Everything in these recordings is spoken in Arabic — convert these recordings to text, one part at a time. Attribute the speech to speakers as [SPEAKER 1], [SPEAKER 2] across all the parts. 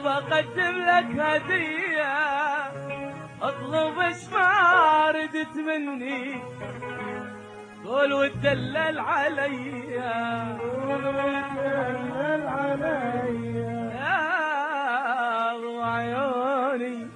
[SPEAKER 1] قلب اقدم لك هدية، اطلب ايش ما ردت مني، قول وتدلل عليا،
[SPEAKER 2] قول وتدلل عليا
[SPEAKER 1] يا ضو عيوني،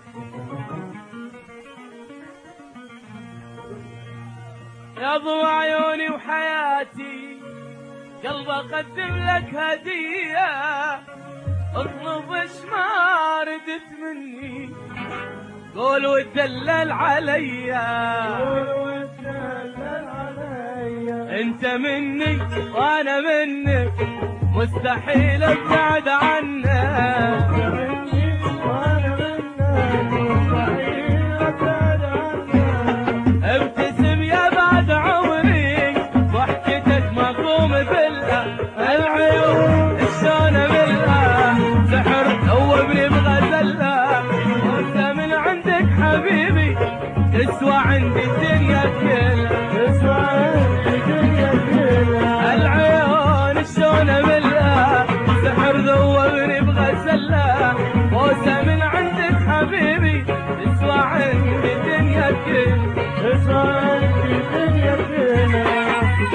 [SPEAKER 1] يا ضو عيوني وحياتي، قلب اقدم لك هدية، اطلب ايش ما ردت مني، قول وتدلل عليا،
[SPEAKER 2] قول وتدلل عليا.
[SPEAKER 1] انت مني وانا منك، مستحيل ابتعد عنك،
[SPEAKER 2] انت مني وانا منك، مستحيل ابتعد عنك.
[SPEAKER 1] ابتسم يا بعد عمري، ضحكتك مقوم بالله، العيون شلون املها، سحر ذوبني بغزلها، وانت من عندك حبيبي، تسوى عندي الدنيا كلها،
[SPEAKER 2] تسوى عندي الدنيا كلها.
[SPEAKER 1] العيون شلون املها، سحر ذوبني بغزلها، بوسه من عندك حبيبي، تسوى عندي الدنيا كلها،
[SPEAKER 2] تسوى عندي الدنيا كلها.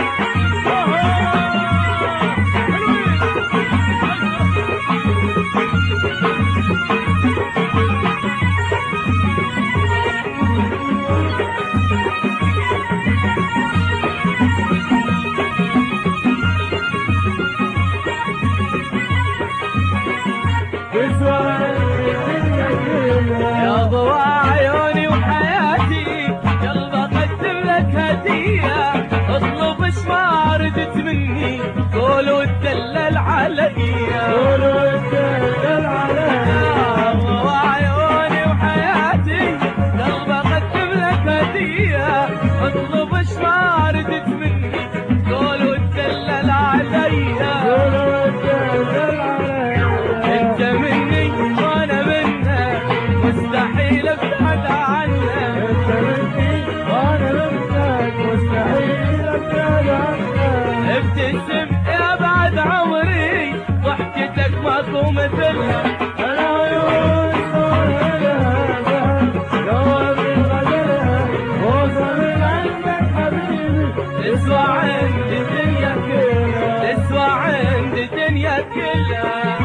[SPEAKER 1] يا ضوء عيوني وحياتي، قلب اقدم لك هدية، اطلب ايش ما ردت مني، قول وتدلل عليا،
[SPEAKER 2] قول وتدلل عليا.
[SPEAKER 1] يا ضوء عيوني وحياتي، قلب اقدم لك هدية، اطلب ايش ما ردت مني، قول وتدلل عليا،
[SPEAKER 2] قول وتدلل عليا.
[SPEAKER 1] انت مني وانا منك، مستحيل ابتعد عنك،
[SPEAKER 2] انت مني وانا منك، مستحيل ابتعد عنك.
[SPEAKER 1] ابتسم يا بعد عمري، ضحكتك ماكو مثلها،
[SPEAKER 2] العيون صورها ذهب، جواب الغزلها، بوسه من عندك حبيبي،
[SPEAKER 1] تسوى عندي الدنيا كلها، تسوى عندي الدنيا كلها.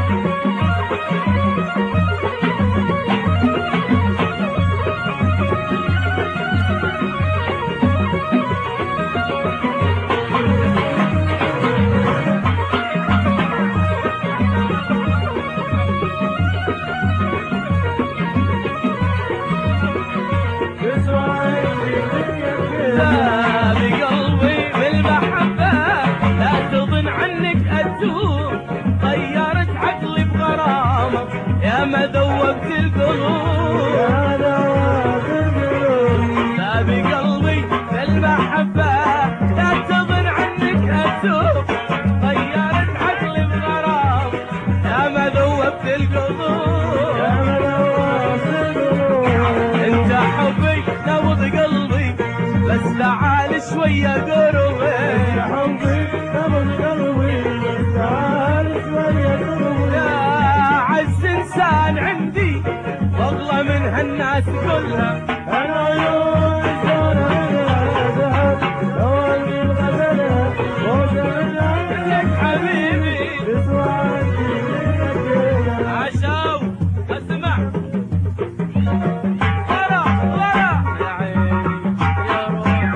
[SPEAKER 2] تسوى عندي الدنيا كلها.
[SPEAKER 1] لا بقلبي بالمحبة، لا تظن عنك أتوب، غيرت عقلي بغرامك، يا ما ذوبت القلوب،
[SPEAKER 2] يا ذواب القلوب.
[SPEAKER 1] لا بقلبي بالمحبة، لا تظن عنك أتوب، غيرت عقلي بغرامك، يا ما ذوبت القلوب،
[SPEAKER 2] يا ذواب القلوب.
[SPEAKER 1] انت حبي نبض قلبي، بس تعال شوية قربي،
[SPEAKER 2] يا حبي نبض قلبي، بس تعال شوية قربي.
[SPEAKER 1] يا عز انسان عندي، واغلى من هالناس كلها،
[SPEAKER 2] العيون صورها ذهب، جواب الغزلها، بوسه من عندك
[SPEAKER 1] حبيبي
[SPEAKER 2] تسوى عندي الدنيا كلها.
[SPEAKER 1] عشاو اسمع، ورا ورا يا عيني يا روحي،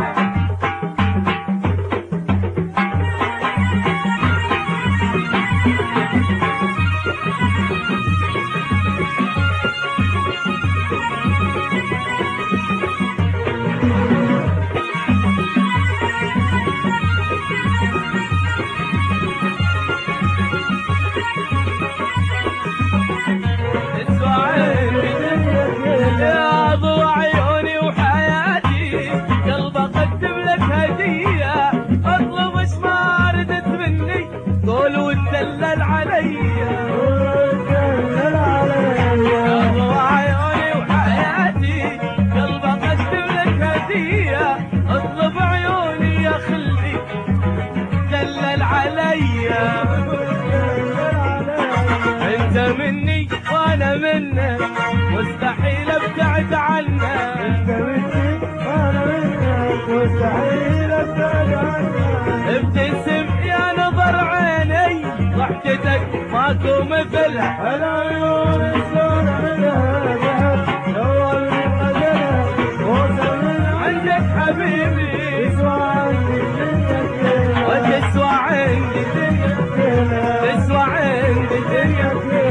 [SPEAKER 2] مستحيل ابتعد عنك.
[SPEAKER 1] ابتسم يا نظر عيني ضحكتك ماكو مثلها.
[SPEAKER 2] العيون شلون عندها ذهب لو الغزلة وصل من
[SPEAKER 1] عندك حبيبي
[SPEAKER 2] يسوى عندي الدنيا كلها.
[SPEAKER 1] وتسوى عندي
[SPEAKER 2] الدنيا كلها.
[SPEAKER 1] تسوى عندي
[SPEAKER 2] الدنيا كلها.